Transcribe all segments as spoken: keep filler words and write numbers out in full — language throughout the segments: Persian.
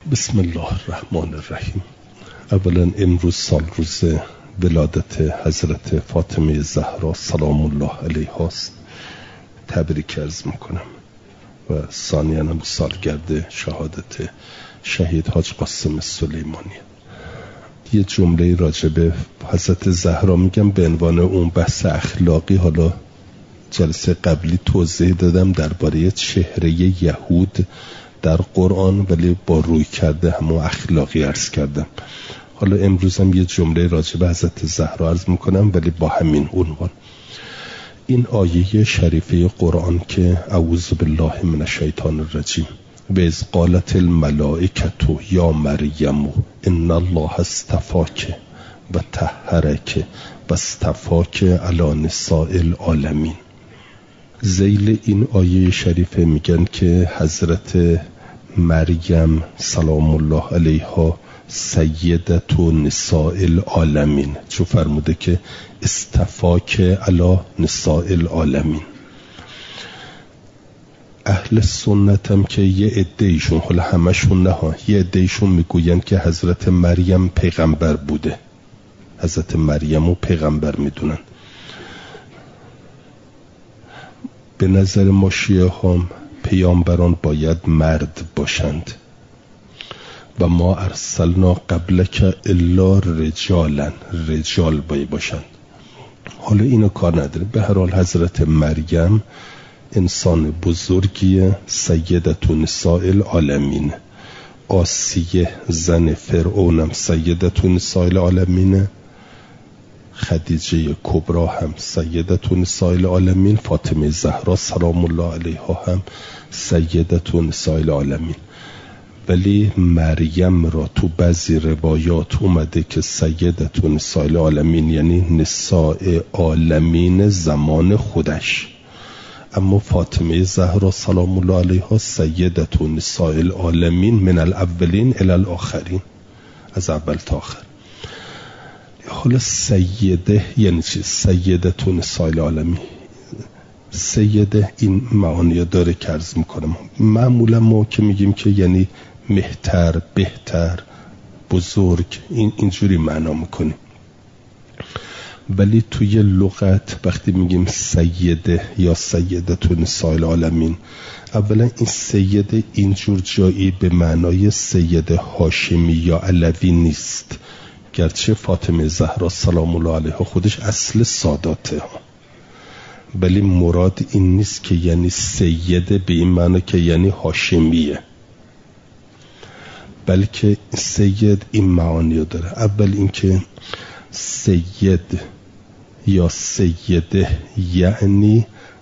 بسم الله الرحمن الرحیم. اولا امروز سال روز ولادت حضرت فاطمه زهرا سلام الله علیها است، تبریک عرض میکنم و ثانیاً هم سالگرد شهادت شهید حاج قاسم سلیمانی. یه جمله راجع به حضرت زهرا میگم به عنوان اون بحث اخلاقی. حالا جلسه قبلی توضیح دادم درباره چهره یهود در قرآن، ولی با روی کرده همون اخلاقی عرض کردم. حالا امروز هم یه جمله راجع به حضرت زهرا عرض میکنم ولی با همین عنوان. این آیه شریفه قرآن که اعوذ بالله من الشیطان الرجیم و اذ قالت الملائکة یا مریم ان الله اصطفاک و طهرک و اصطفاک علی نساء العالمین. ذیل این آیه شریفه میگن که حضرت مریم سلام الله علیها سیدت نساء العالمین، چون فرموده که استفاک علی نساء العالمین. اهل سنت هم که یه عده‌ایشون، حالا همشون نه ها، یه عده‌ایشون میگوین که حضرت مریم پیغمبر بوده، حضرت مریم رو پیغمبر میدونن. به نظر ما شیعه هم پیامبران باید مرد باشند و ما ارسلنا قبلک الا رجالا، رجال باید باشند. حالا اینو کار نداره. به هر حال حضرت مریم انسان بزرگیه، سیدت نساء العالمین. آسیه زن فرعونم سیدت نساء العالمین، خدیجه کبرا هم سیدت نساء العالمین، فاطمه زهرا سلام الله علیها هم سیدت نساء العالمین. ولی مریم را تو بعضی روایات اومده که سیدت نساء العالمین یعنی نساء عالمین زمان خودش، اما فاطمه زهرا سلام الله علیها سیدت نساء العالمین من الاولین الی الاخرین، از اول تا آخر. حالا سیده یعنی چی؟ سیدت نساء العالمین، سیده این معانی داره که عرض میکنم. معمولا ما که میگیم که یعنی مهتر، بهتر، بزرگ، این اینجوری معنا میکنیم. ولی توی لغت وقتی میگیم سیده یا سیدت نساء العالمین، اولا این سیده اینجور جایی به معنای سید هاشمی یا علوی نیست، گرچه فاطمه زهرا سلام الله علیها خودش اصل ساداته ها، ولی مراد این نیست که یعنی سیده به این معنی که یعنی هاشمیه، بلکه سید این معانی داره. اول اینکه سید یا سیده یعنی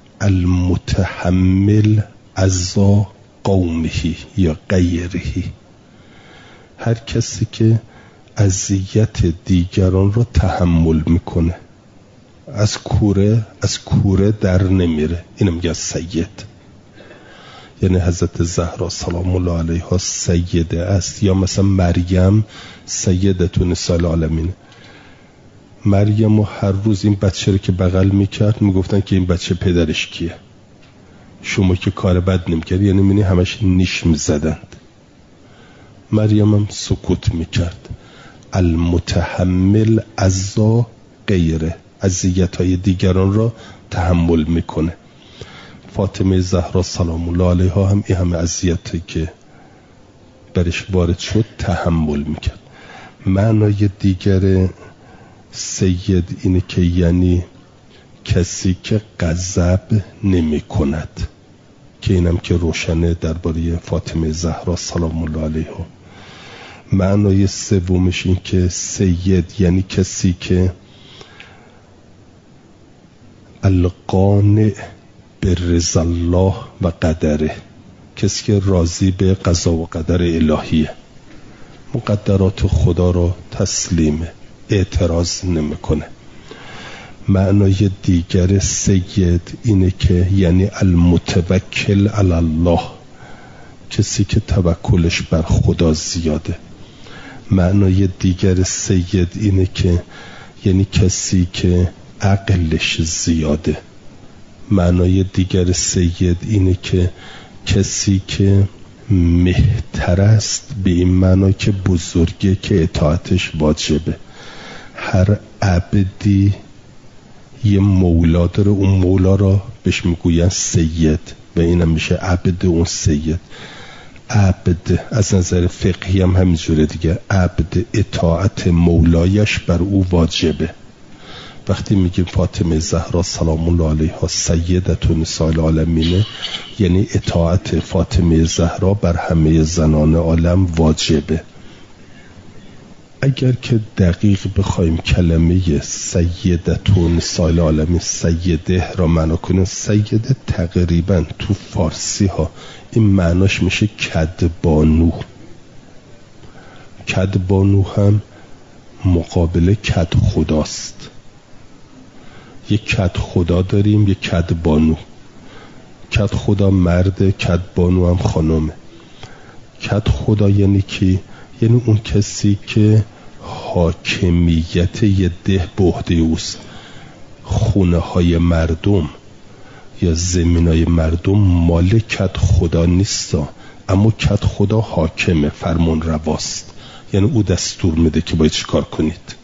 المتحمل عزا قومه یا غیره، هر کسی که اذیت دیگران رو تحمل میکنه، از کوره از کوره در نمیره، اینو میگه سید. یعنی حضرت زهرا سلام الله علیها سیده است، یا مثلا مریم سیدت نساء العالمین. مریم و هر روز این بچه رو که بغل میکرد میگفتن که این بچه پدرش کیه، شما که کار بد نمیکرد، یعنی منی همش نیش میزدند. مریم هم سکوت میکرد. المتحمل عزا غیره، اذیت های دیگران را تحمل میکنه. فاطمه زهرا سلام الله علیها هم این همه اذیتی که برش وارد شد تحمل میکرد. معنای دیگر سید اینه که یعنی کسی که غضب نمی کند، که اینم که روشنه درباره فاطمه زهرا سلام الله علیها. معنای سومش این که سید یعنی کسی که القانع به رضا الله و قدره، کسی که راضی به قضا و قدر الهیه، مقدرات خدا را تسلیمه، اعتراض نمیکنه. معنای دیگر سید اینه که یعنی المتوکل علی الله، کسی که توکلش بر خدا زیاده. معنای دیگر سید اینه که یعنی کسی که عقلش زیاده. معنای دیگر سید اینه که کسی که مهتر است به این معنا که بزرگه که اطاعتش واجبه. هر عبدی یه مولا داره، اون مولا را بهش میگوین سید و اینم میشه عبد اون سید. عبد از نظر فقهی هم همینجوره دیگه، عبد اطاعت مولایش بر او واجبه. وقتی میگیم فاطمه زهرا سلام الله علیها سیدة نساء العالمین، یعنی اطاعت فاطمه زهرا بر همه زنان عالم واجبه. اگر که دقیق بخوایم کلمه سیدة نساء العالمین سیده را معنا کنیم، سیده تقریبا تو فارسی ها این معناش میشه کدبانو. کدبانو هم مقابل کد خداست. یک کد خدا داریم، یک کد بانو. کد خدا مرد، کد بانو هم خانمه. کد خدا یعنی کی؟ یعنی اون کسی که حاکمیت یه ده به عهده اوست. خونه های مردم یا زمین های مردم مال کد خدا نیست، اما کد خدا حاکمه، فرمان رواست، یعنی او دستور میده که باید چیکار کنید.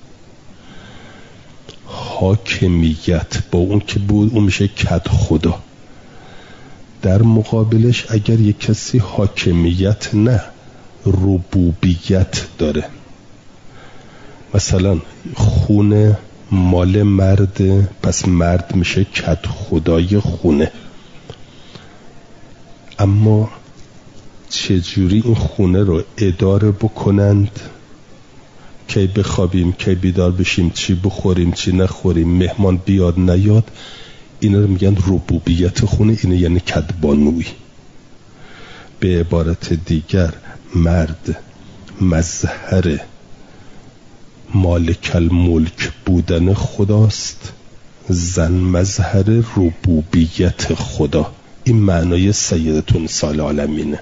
حاکمیت با اون که بود اون میشه کد خدا. در مقابلش اگر یک کسی حاکمیت نه ربوبیت داره، مثلا خونه مال مرد، پس مرد میشه کد خدای خونه. اما چجوری این خونه رو اداره بکنند، کی بخوابیم کی بیدار بشیم، چی بخوریم چی نخوریم، مهمان بیاد نیاد، اینا رو میگن ربوبیت خونه. اینه یعنی کدبانوی. به عبارت دیگر مرد مظهر مالک الملک بودن خداست، زن مظهر ربوبیت خدا. این معنای سیدة نساء العالمینه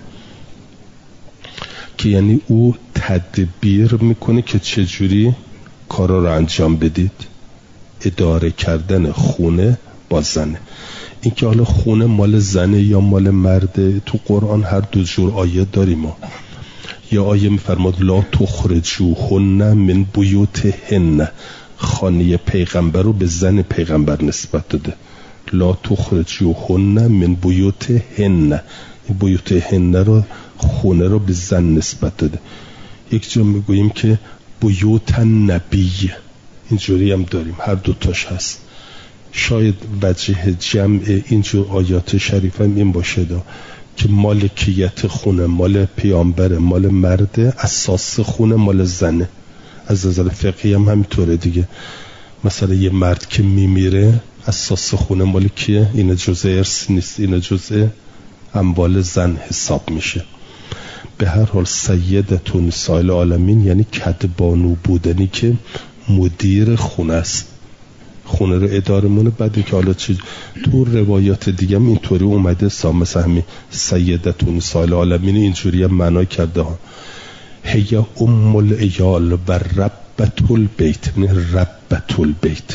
که یعنی او تدبیر میکنه که چجوری کارا رو انجام بدید. اداره کردن خونه با زنه. این که حالا خونه مال زنه یا مال مرده، تو قرآن هر دو جور آیه داریم ما. یا آیه میفرماد لا تخرجوهن من بیوتهن، خانه پیغمبر رو به زن پیغمبر نسبت داده. لا تخرجوهن من بیوتهن، بیوتهن رو خونه رو به زن نسبت داده. یک جا میگوییم که بیوت نبی، اینجوری هم داریم، هر دوتاش هست. شاید وجه جمع اینجور آیات شریف هم این باشه دا که مالکیت خونه مال پیامبر، مال مرد، اساس خونه مال زنه. از نظر فقهی هم همینطوره دیگه. مثلا یه مرد که میمیره اساس خونه مال کیه؟ این جزء ارث نیست، این جزء اموال زن حساب میشه. به هر حال سیدة نساء العالمین یعنی کدبانو بودنی که مدیر خونه است، خونه رو اداره مونه. بعد که حالا چی تو روایات دیگه هم اینطوری اومده، مثلا همین سیدة نساء العالمین اینجوری هم معنا کرده ها، هی ام العیال و ربة البیت. یعنی ربة البیت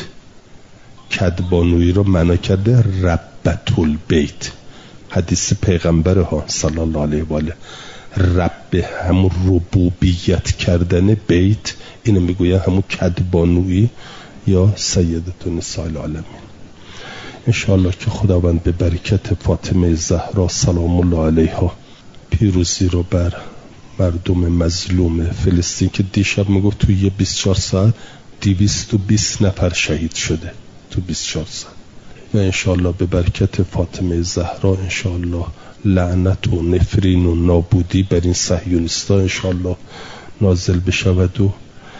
کدبانویی رو معنا کرده ربة البیت. حدیث پیغمبر ها صلی الله علیه و آله. رب همون ربوبیت کردن بیت، اینو میگوین همون کدبانویی یا سیدة نساء العالمین. انشاءالله که خداوند به برکت فاطمه زهرا سلام الله علیها پیروزی رو بر مردم مظلوم فلسطین که دیشب میگفت توی یه بیست و چهار ساعت دویست و بیست نفر شهید شده تو بیست و چهار ساعت، و انشاءالله به برکت فاطمه زهرا انشاءالله لعنت و نفرین و نابودی بر این صهیونیستا انشاءالله نازل بشود. و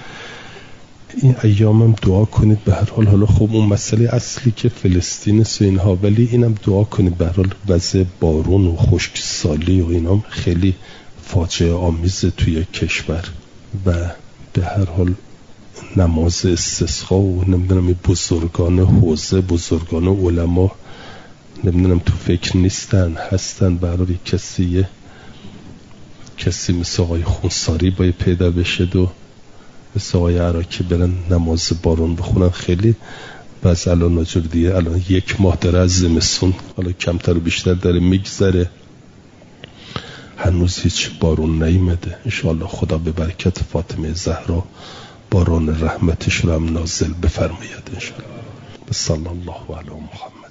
این ایامم دعا کنید به هر حال. حالا خب اون مسئله اصلی که فلسطین است و اینها، ولی اینم دعا کنید به هر حال وضع بارون و خشکسالی و اینام خیلی فاجعه آمیز توی کشور، و به هر حال نماز استسقا و نمیدونم بزرگان حوزه، بزرگان علما نمیدونم تو فکر نیستن هستن. برای کسی کسی مثل آقای خونساری باید پیدا بشه و مثل آقای عراکی برن نماز بارون بخونن. خیلی بس الان ناجور دیگه، الان یک ماه داره از زمستون، حالا کمتر و بیشتر داره میگذره. هنوز هیچ بارون نیمده. انشاءالله خدا به برکت فاطمه زهرا باران رحمتش رو هم نازل بفرماید انشاءالله. صلی الله علی محمد.